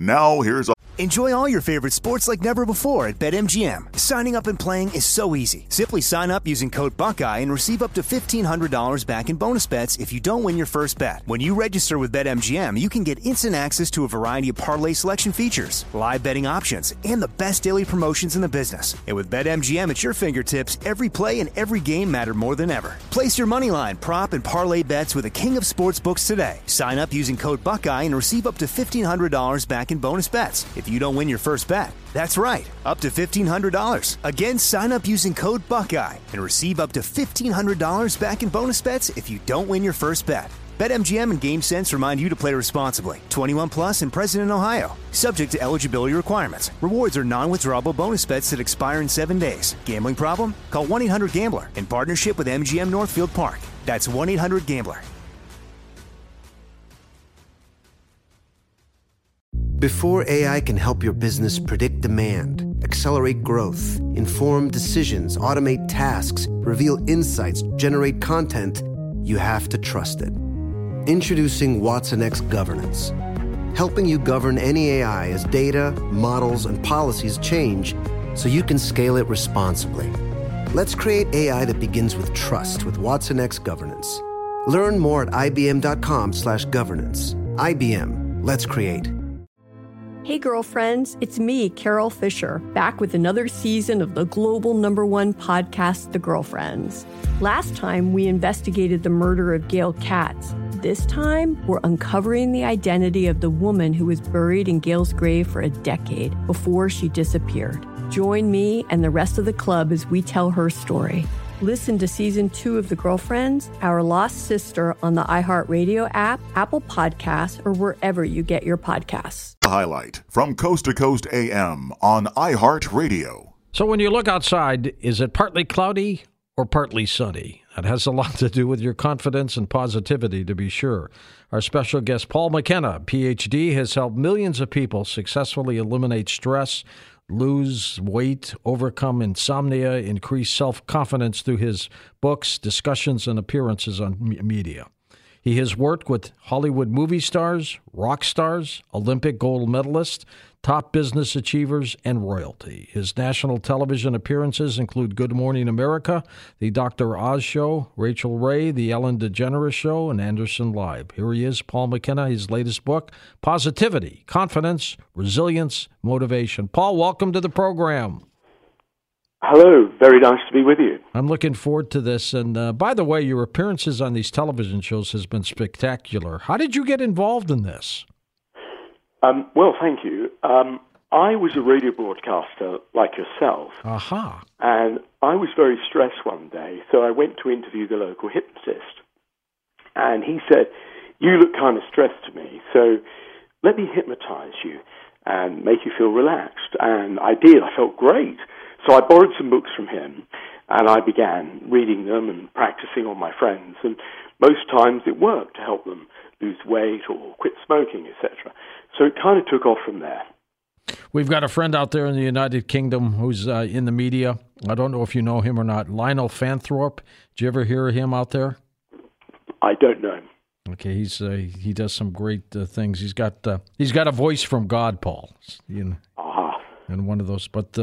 Now, here's Enjoy all your favorite sports like never before at BetMGM. Signing up and playing is so easy. Simply sign up using code Buckeye and receive up to $1,500 back in bonus bets if you don't win your first bet. When you register with BetMGM, you can get instant access to a variety of parlay selection features, live betting options, and the best daily promotions in the business. And with BetMGM at your fingertips, every play and every game matter more than ever. Place your moneyline, prop, and parlay bets with the king of sportsbooks today. Sign up using code Buckeye and receive up to $1,500 back in bonus bets if you don't win your first bet. That's right, up to $1,500. Again, sign up using code Buckeye and receive up to $1,500 back in bonus bets if you don't win your first bet. BetMGM and GameSense remind you to play responsibly. 21 plus and present in Ohio. Subject to eligibility requirements. Rewards are non-withdrawable bonus bets that expire in 7 days. Gambling problem? Call 1-800-GAMBLER in partnership with MGM Northfield Park. That's 1-800-GAMBLER. Before AI can help your business predict demand, accelerate growth, inform decisions, automate tasks, reveal insights, generate content, you have to trust it. Introducing watsonx Governance, helping you govern any AI as data, models, and policies change so you can scale it responsibly. Let's create AI that begins with trust with watsonx Governance. Learn more at ibm.com/governance. IBM, let's create. Hey girlfriends, it's me, Carol Fisher, back with another season of the global #1 podcast, The Girlfriends. Last time, we investigated the murder of Gail Katz. This time, we're uncovering the identity of the woman who was buried in Gail's grave for a decade before she disappeared. Join me and the rest of the club as we tell her story. Listen to Season 2 of The Girlfriends, Our Lost Sister on the iHeartRadio app, Apple Podcasts, or wherever you get your podcasts. Highlight from Coast to Coast AM on iHeartRadio. So when you look outside, is it partly cloudy or partly sunny? That has a lot to do with your confidence and positivity, to be sure. Our special guest, Paul McKenna, Ph.D., has helped millions of people successfully eliminate stress, lose weight, overcome insomnia, increase self-confidence through his books, discussions, and appearances on media. He has worked with Hollywood movie stars, rock stars, Olympic gold medalists, top business achievers, and royalty. His national television appearances include Good Morning America, The Dr. Oz Show, Rachel Ray, The Ellen DeGeneres Show, and Anderson Live. Here he is, Paul McKenna, his latest book, Positivity, Confidence, Resilience, Motivation. Paul, welcome to the program. Hello. Very nice to be with you. I'm looking forward to this. And by the way, your appearances on these television shows has been spectacular. How did you get involved in this? Well, thank you. I was a radio broadcaster like yourself. Aha. And I was very stressed one day, so I went to interview the local hypnotist. And he said, "You look kind of stressed to me, so let me hypnotize you and make you feel relaxed." And I did. I felt great. So I borrowed some books from him, and I began reading them and practicing on my friends. And most times it worked to help them lose weight or quit smoking, etc. So it kind of took off from there. We've got a friend out there in the United Kingdom who's in the media. I don't know if you know him or not. Lionel Fanthorpe. Did you ever hear of him out there? I don't know. Okay, he does some great things. He's got a voice from God, Paul. You know, and one of those. But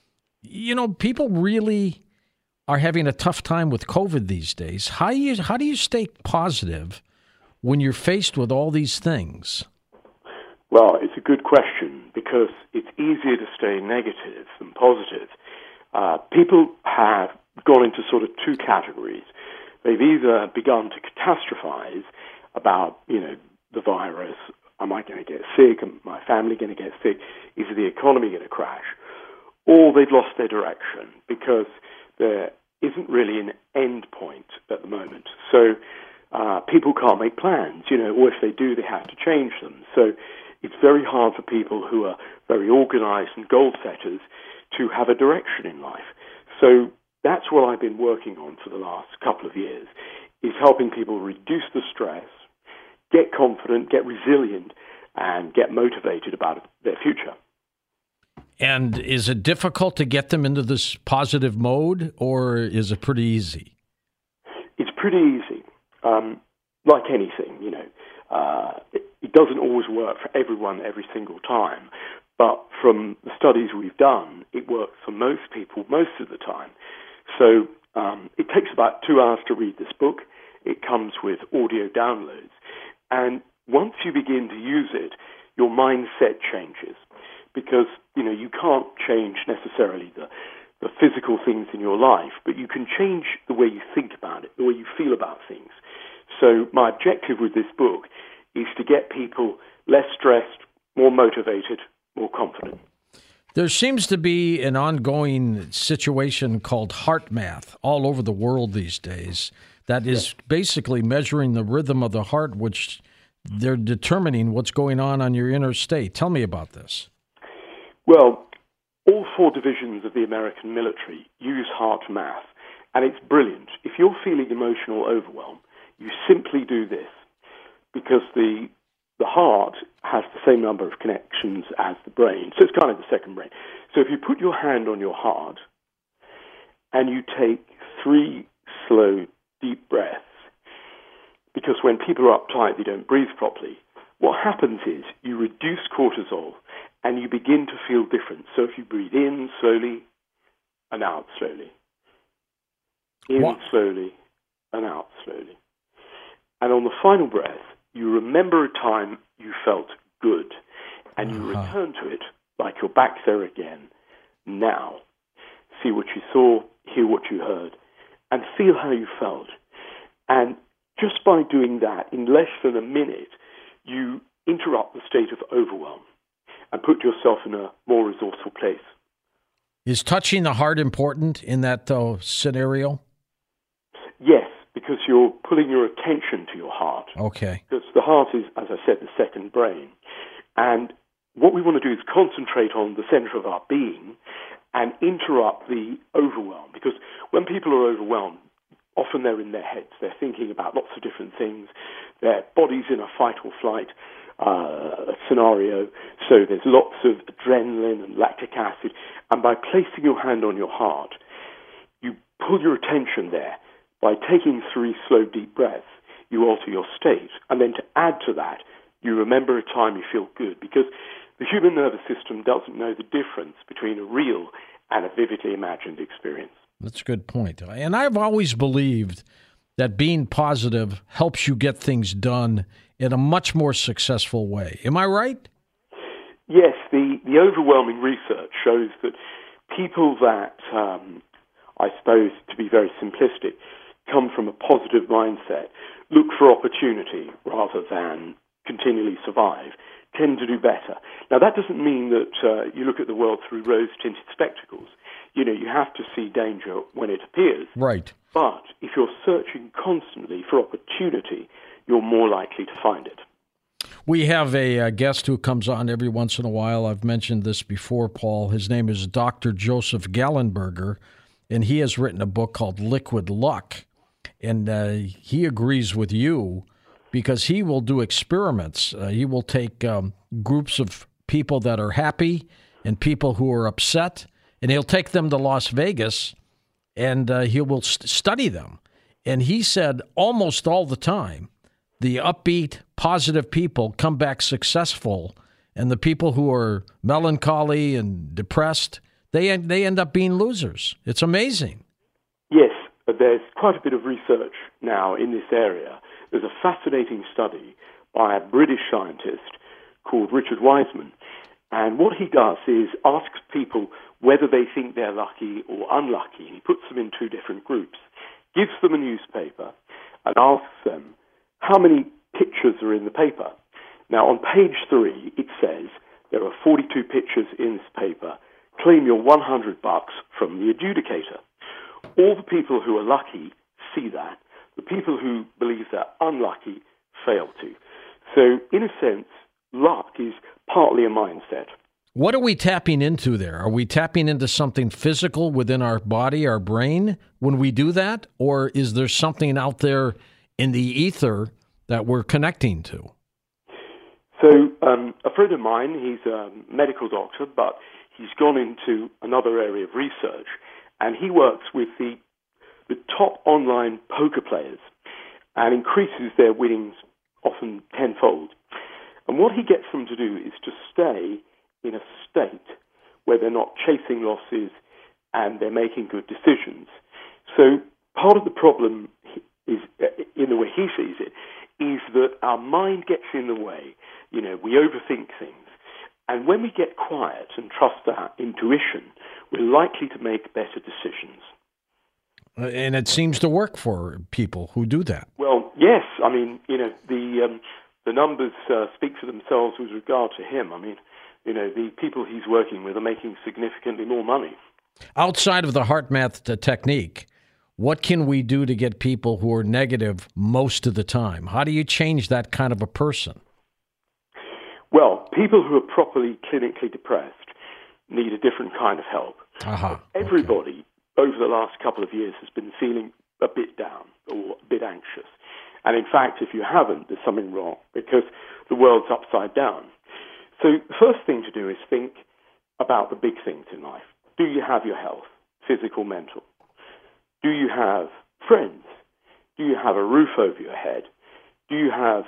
people really are having a tough time with COVID these days. How do you stay positive when you're faced with all these things? Well, it's a good question because it's easier to stay negative than positive. People have gone into sort of two categories. They've either begun to catastrophize about, the virus. Am I going to get sick? Am my family going to get sick? Is the economy going to crash? Or they've lost their direction because there isn't really an end point at the moment. So people can't make plans, or if they do, they have to change them. So it's very hard for people who are very organized and goal setters to have a direction in life. So that's what I've been working on for the last couple of years, is helping people reduce the stress, get confident, get resilient, and get motivated about their future. And is it difficult to get them into this positive mode, or is it pretty easy? It's pretty easy. Like anything, It doesn't always work for everyone every single time, but from the studies we've done, it works for most people most of the time. So it takes about 2 hours to read this book. It comes with audio downloads. And once you begin to use it, your mindset changes because, you can't change necessarily the physical things in your life, but you can change the way you think about it, the way you feel about things. So my objective with this book is to get people less stressed, more motivated, more confident. There seems to be an ongoing situation called heart math all over the world these days that is basically measuring the rhythm of the heart, which they're determining what's going on your inner state. Tell me about this. Well, all 4 divisions of the American military use heart math, and it's brilliant. If you're feeling emotional overwhelm, you simply do this because the heart has the same number of connections as the brain, so it's kind of the second brain. So if you put your hand on your heart and you take 3 slow, deep breaths, because when people are uptight, they don't breathe properly, what happens is you reduce cortisol and you begin to feel different. So if you breathe in slowly and out slowly, in slowly and out slowly, and on the final breath, you remember a time you felt good, and you return to it like you're back there again. Now, see what you saw, hear what you heard, and feel how you felt. And just by doing that, in less than a minute, you interrupt the state of overwhelm and put yourself in a more resourceful place. Is touching the heart important in that scenario? Yes, because you're pulling your attention to your heart. Okay. Because the heart is, as I said, the second brain. And what we want to do is concentrate on the center of our being and interrupt the overwhelm. Because when people are overwhelmed, often they're in their heads. They're thinking about lots of different things. Their body's in a fight or flight scenario. So there's lots of adrenaline and lactic acid. And by placing your hand on your heart, you pull your attention there. By taking 3 slow, deep breaths, you alter your state. And then to add to that, you remember a time you feel good. Because the human nervous system doesn't know the difference between a real and a vividly imagined experience. That's a good point. And I've always believed that being positive helps you get things done in a much more successful way. Am I right? Yes, the overwhelming research shows that people that, I suppose, to be very simplistic, come from a positive mindset, look for opportunity rather than continually survive, tend to do better. Now, that doesn't mean that you look at the world through rose-tinted spectacles. You have to see danger when it appears. Right. But if you're searching constantly for opportunity, you're more likely to find it. We have a guest who comes on every once in a while. I've mentioned this before, Paul. His name is Dr. Joseph Gallenberger, and he has written a book called Liquid Luck. And he agrees with you because he will do experiments. He will take groups of people that are happy and people who are upset, and he'll take them to Las Vegas, and he will study them. And he said almost all the time, the upbeat, positive people come back successful, and the people who are melancholy and depressed, they end up being losers. It's amazing. Yes, but there's quite a bit of research now in this area. There's a fascinating study by a British scientist called Richard Wiseman. And what he does is asks people whether they think they're lucky or unlucky. He puts them in 2 different groups, gives them a newspaper, and asks them how many pictures are in the paper. Now, on page 3, it says there are 42 pictures in this paper. Claim your $100 from the adjudicator. All the people who are lucky see that. The people who believe they're unlucky fail to. So, in a sense, luck is partly a mindset. What are we tapping into there? Are we tapping into something physical within our body, our brain, when we do that? Or is there something out there in the ether that we're connecting to? So a friend of mine, he's a medical doctor, but he's gone into another area of research, and he works with the top online poker players and increases their winnings often tenfold. And what he gets them to do is to stay in a state where they're not chasing losses and they're making good decisions. So part of the problem is, in the way he sees it, is that our mind gets in the way. We overthink things. And when we get quiet and trust our intuition, we're likely to make better decisions. And it seems to work for people who do that. Well, yes. I mean, the numbers speak for themselves with regard to him. I mean, the people he's working with are making significantly more money. Outside of the HeartMath technique, what can we do to get people who are negative most of the time? How do you change that kind of a person? Well, people who are properly clinically depressed need a different kind of help. Everybody over the last couple of years has been feeling a bit down or a bit anxious. And in fact, if you haven't, there's something wrong because the world's upside down. So the first thing to do is think about the big things in life. Do you have your health, physical, mental? Do you have friends? Do you have a roof over your head? Do you have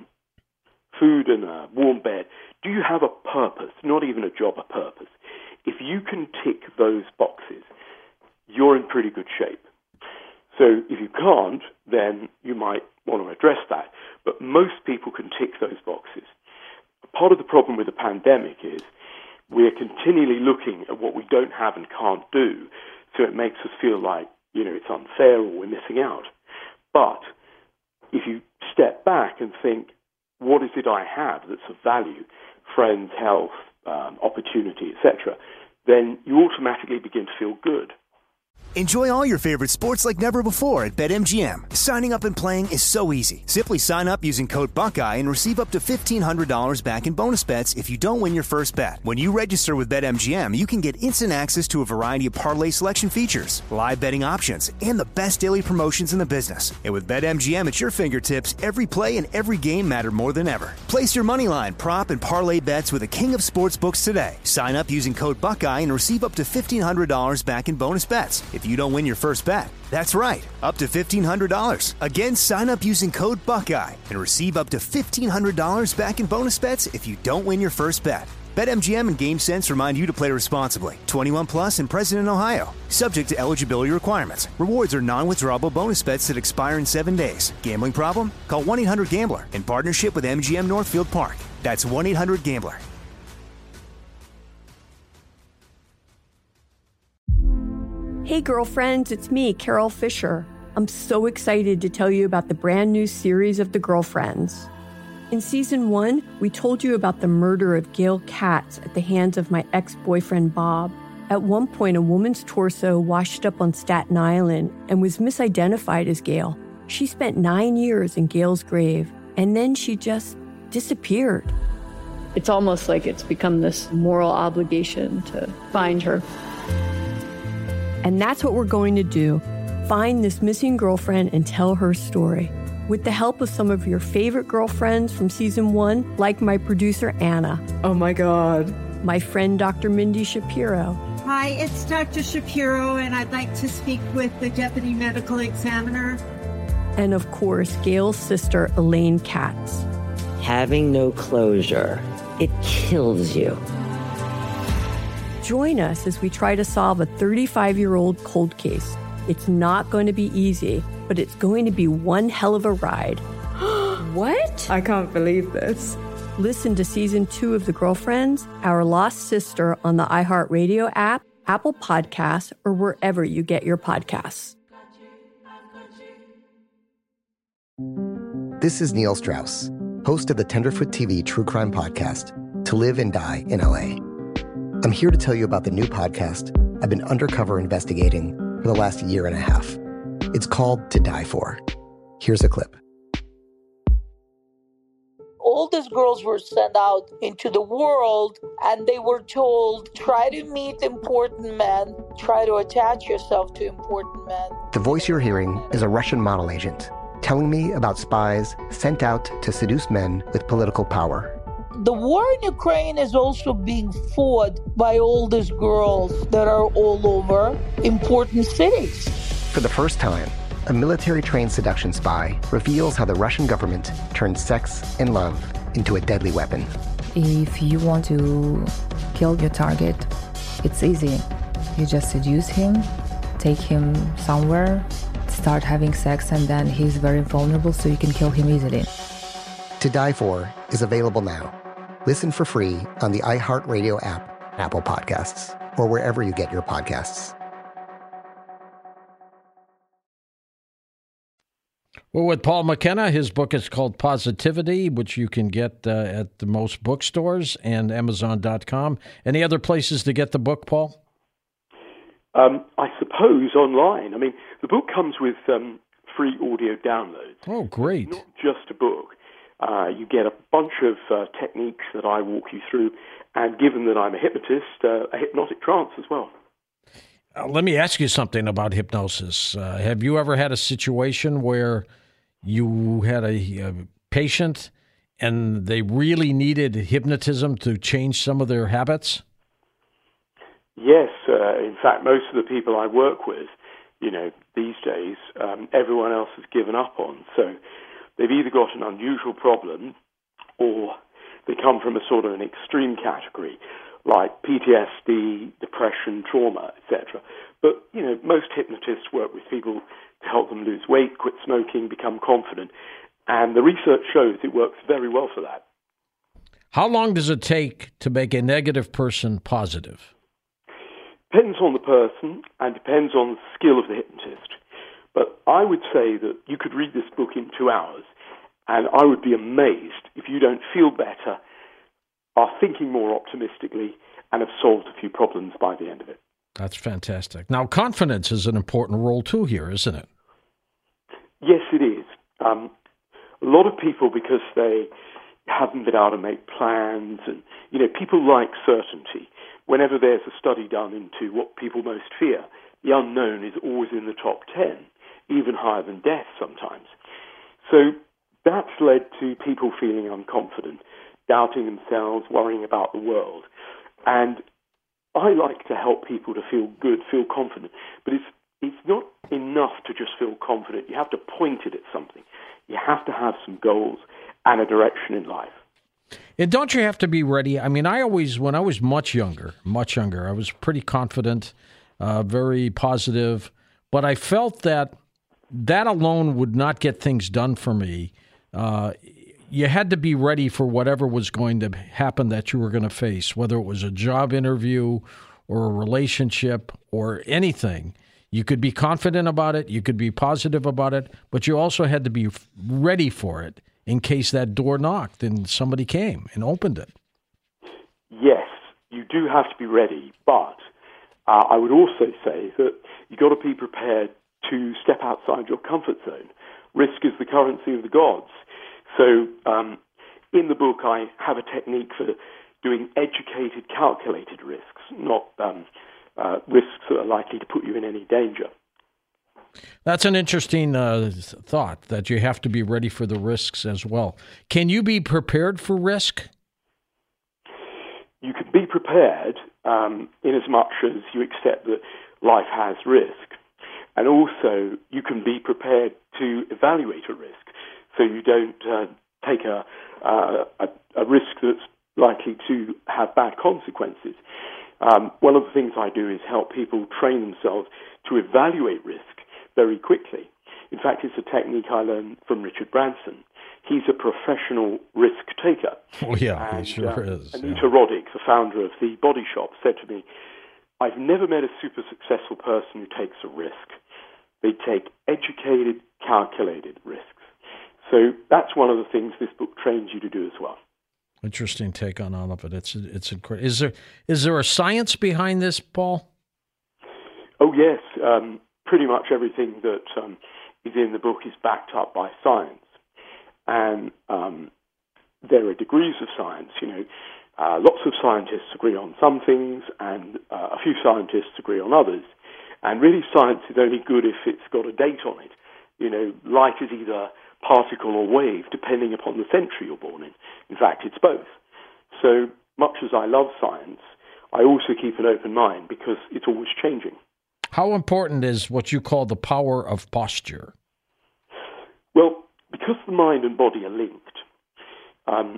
food and a warm bed? Do you have a purpose? Not even a job, a purpose. If you can tick those boxes, you're in pretty good shape. So if you can't, then you might want to address that. But most people can tick those boxes. Part of the problem with the pandemic is we're continually looking at what we don't have and can't do, so it makes us feel like, it's unfair or we're missing out. But if you step back and think, what is it I have that's of value, friends, health, opportunity, etc., then you automatically begin to feel good. Enjoy all your favorite sports like never before at BetMGM. Signing up and playing is so easy. Simply sign up using code Buckeye and receive up to $1,500 back in bonus bets if you don't win your first bet. When you register with BetMGM, you can get instant access to a variety of parlay selection features, live betting options, and the best daily promotions in the business. And with BetMGM at your fingertips, every play and every game matter more than ever. Place your moneyline, prop, and parlay bets with the king of sportsbooks today. Sign up using code Buckeye and receive up to $1,500 back in bonus bets if you don't win your first bet. That's right, up to $1,500. Again, sign up using code Buckeye and receive up to $1,500 back in bonus bets if you don't win your first bet. BetMGM and GameSense remind you to play responsibly. 21 plus and present in Ohio. Subject to eligibility requirements. Rewards are non-withdrawable bonus bets that expire in 7 days. Gambling problem? Call 1-800-GAMBLER in partnership with MGM Northfield Park. That's 1-800-GAMBLER. Hey girlfriends, it's me, Carol Fisher. I'm so excited to tell you about the brand new series of The Girlfriends. In season 1, we told you about the murder of Gail Katz at the hands of my ex-boyfriend Bob. At one point, a woman's torso washed up on Staten Island and was misidentified as Gail. She spent 9 years in Gail's grave, and then she just disappeared. It's almost like it's become this moral obligation to find her. And that's what we're going to do. Find this missing girlfriend and tell her story. With the help of some of your favorite girlfriends from season 1, like my producer, Anna. Oh my God. My friend, Dr. Mindy Shapiro. Hi, it's Dr. Shapiro, and I'd like to speak with the deputy medical examiner. And of course, Gail's sister, Elaine Katz. Having no closure, it kills you. Join us as we try to solve a 35-year-old cold case. It's not going to be easy, but it's going to be one hell of a ride. What? I can't believe this. Listen to season 2 of The Girlfriends, Our Lost Sister on the iHeartRadio app, Apple Podcasts, or wherever you get your podcasts. This is Neil Strauss, host of the Tenderfoot TV True Crime Podcast, To Live and Die in LA. I'm here to tell you about the new podcast I've been undercover investigating for the last year and a half. It's called To Die For. Here's a clip. All these girls were sent out into the world and they were told, try to meet important men, try to attach yourself to important men. The voice you're hearing is a Russian model agent telling me about spies sent out to seduce men with political power. The war in Ukraine is also being fought by all these girls that are all over important cities. For the first time, a military-trained seduction spy reveals how the Russian government turned sex and love into a deadly weapon. If you want to kill your target, it's easy. You just seduce him, take him somewhere, start having sex, and then he's very vulnerable, so you can kill him easily. To Die For is available now. Listen for free on the iHeartRadio app, Apple Podcasts, or wherever you get your podcasts. Well, with Paul McKenna, his book is called Positivity, which you can get at the most bookstores and Amazon.com. Any other places to get the book, Paul? I suppose online. I mean, the book comes with free audio downloads. Oh, great. It's not just a book. You get a bunch of techniques that I walk you through, and given that I'm a hypnotist, a hypnotic trance as well. Let me ask you something about hypnosis. Have you ever had a situation where you had a patient and they really needed hypnotism to change some of their habits? Yes. In fact, most of the people I work with, these days, everyone else has given up on. So they've either got an unusual problem or they come from a sort of an extreme category, like PTSD, depression, trauma, etc. But, most hypnotists work with people to help them lose weight, quit smoking, become confident. And the research shows it works very well for that. How long does it take to make a negative person positive? Depends on the person and depends on the skill of the hypnotist. But I would say that you could read this book in 2 hours, and I would be amazed if you don't feel better, are thinking more optimistically, and have solved a few problems by the end of it. That's fantastic. Now, confidence is an important role too here, isn't it? Yes, it is. A lot of people, because they haven't been able to make plans, and people like certainty. Whenever there's a study done into what people most fear, the unknown is always in the top 10, even higher than death sometimes. So that's led to people feeling unconfident, doubting themselves, worrying about the world. And I like to help people to feel good, feel confident. But it's not enough to just feel confident. You have to point it at something. You have to have some goals and a direction in life. And don't you have to be ready? I mean, when I was much younger, I was pretty confident, very positive, but I felt that alone would not get things done for me. You had to be ready for whatever was going to happen that you were going to face, whether it was a job interview or a relationship or anything. You could be confident about it, you could be positive about it, but you also had to be ready for it in case that door knocked and somebody came and opened it. Yes, you do have to be ready, but I would also say that you've got to be prepared to step outside your comfort zone. Risk is the currency of the gods. So in the book, I have a technique for doing educated, calculated risks, not risks that are likely to put you in any danger. That's an interesting thought, that you have to be ready for the risks as well. Can you be prepared for risk? You can be prepared in as much as you accept that life has risk. And also, you can be prepared to evaluate a risk, so you don't take a risk that's likely to have bad consequences. One of the things I do is help people train themselves to evaluate risk very quickly. In fact, it's a technique I learned from Richard Branson. He's a professional risk taker. Oh, yeah, he sure is. Anita Roddick, the founder of The Body Shop, said to me, "I've never met a super successful person who takes a risk. They take educated, calculated risks." So that's one of the things this book trains you to do as well. Interesting take on all of it. It's incredible. Is there a science behind this, Paul? Oh, yes. Pretty much everything that is in the book is backed up by science. And there are degrees of science. Lots of scientists agree on some things, and a few scientists agree on others. And really, science is only good if it's got a date on it. Light is either particle or wave, depending upon the century you're born in. In fact, it's both. So much as I love science, I also keep an open mind because it's always changing. How important is what you call the power of posture? Well, because the mind and body are linked,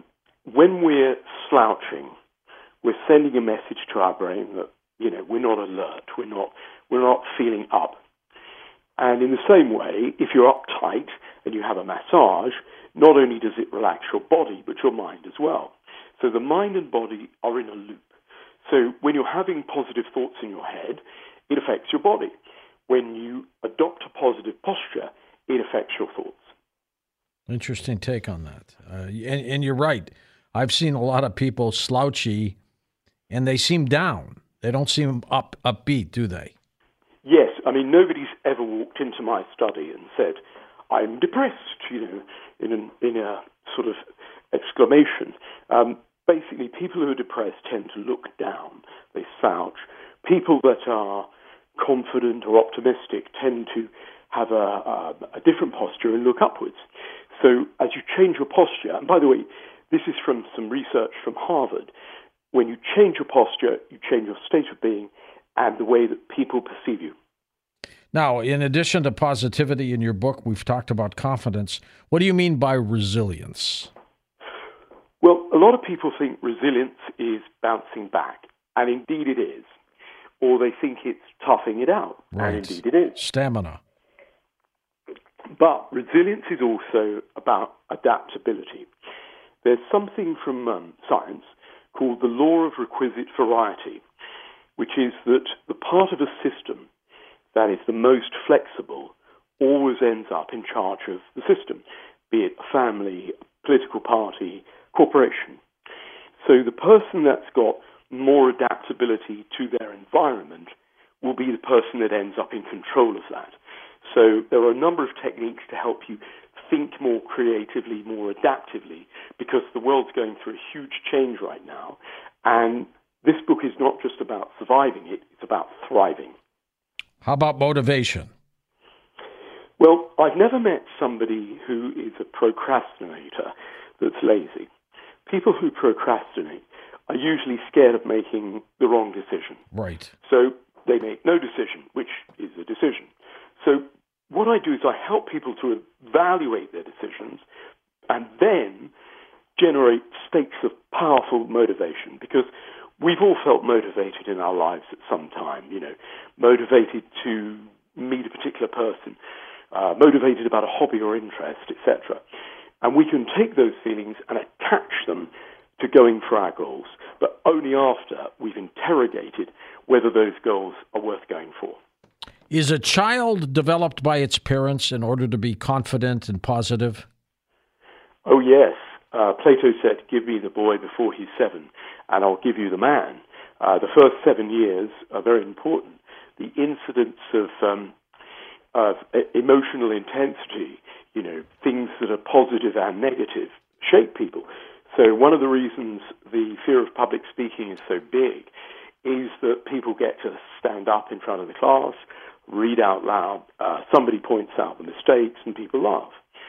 when we're slouching, we're sending a message to our brain that, we're not alert, we're not feeling up. And in the same way, if you're uptight and you have a massage, not only does it relax your body, but your mind as well. So the mind and body are in a loop. So when you're having positive thoughts in your head, it affects your body. When you adopt a positive posture, it affects your thoughts. Interesting take on that. And you're right. I've seen a lot of people slouchy, and they seem down. They don't seem upbeat, do they? Yes. I mean, nobody's ever walked into my study and said, I'm depressed, in a sort of exclamation. Basically, people who are depressed tend to look down. They slouch. People that are confident or optimistic tend to have a different posture and look upwards. So as you change your posture, and by the way, this is from some research from Harvard, when you change your posture, you change your state of being and the way that people perceive you. Now, in addition to positivity in your book, we've talked about confidence. What do you mean by resilience? Well, a lot of people think resilience is bouncing back, and indeed it is. Or they think it's toughing it out, right. And indeed it is. Stamina. But resilience is also about adaptability. There's something from science called the law of requisite variety, which is that the part of a system that is the most flexible always ends up in charge of the system, be it a family, a political party, corporation. So the person that's got more adaptability to their environment will be the person that ends up in control of that. So there are a number of techniques to help you think more creatively, more adaptively, because the world's going through a huge change right now. And this book is not just about surviving it, it's about thriving. How about motivation? Well, I've never met somebody who is a procrastinator that's lazy. People who procrastinate are usually scared of making the wrong decision. Right. So they make no decision, which is a decision. So what I do is I help people to evaluate their decisions and then generate states of powerful motivation, because we've all felt motivated in our lives at some time, motivated to meet a particular person, motivated about a hobby or interest, etc. And we can take those feelings and attach them to going for our goals, but only after we've interrogated whether those goals are worth going for. Is a child developed by its parents in order to be confident and positive? Oh, yes. Plato said, give me the boy before he's 7, and I'll give you the man. The first 7 years are very important. The incidence of emotional intensity, things that are positive and negative, shape people. So one of the reasons the fear of public speaking is so big is that people get to stand up in front of the class, read out loud, somebody points out the mistakes, and people laugh.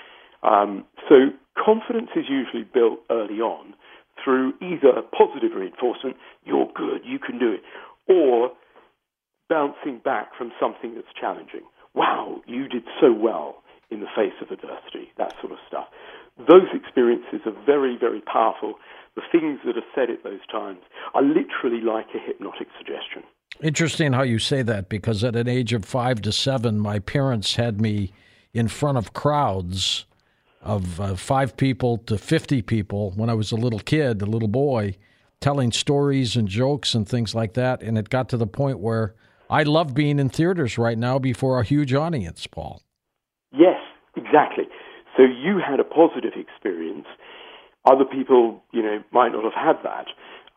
So confidence is usually built early on through either positive reinforcement, you're good, you can do it, or bouncing back from something that's challenging. Wow, you did so well in the face of adversity, that sort of stuff. Those experiences are very, very powerful. The things that are said at those times are literally like a hypnotic suggestion. Interesting how you say that, because at an age of 5 to 7, my parents had me in front of crowds of 5 people to 50 people when I was a little kid, a little boy, telling stories and jokes and things like that. And it got to the point where I love being in theaters right now before a huge audience, Paul. Yes, exactly. So you had a positive experience. Other people, might not have had that.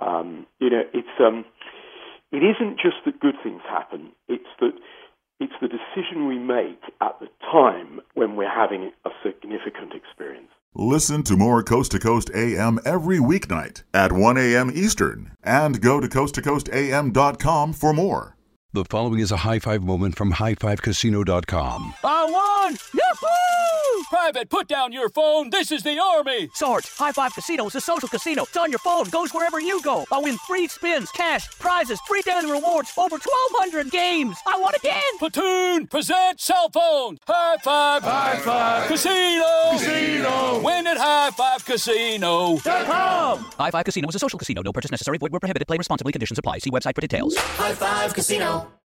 It isn't just that good things happen. It's the decision we make at the time when we're having a significant experience. Listen to more Coast to Coast AM every weeknight at 1 a.m. Eastern, and go to coasttocoastam.com for more. The following is a high five moment from highfivecasino.com. I won! Yahoo! Private, put down your phone. This is the Army. Sarge, High Five Casino is a social casino. It's on your phone. Goes wherever you go. I win free spins, cash, prizes, free daily rewards, over 1,200 games. I won again. Platoon, present cell phone. High Five. High Five. Casino. Casino. Win at HighFiveCasino.com. High Five Casino is a social casino. No purchase necessary. Void where prohibited. Play responsibly. Conditions apply. See website for details. High Five Casino.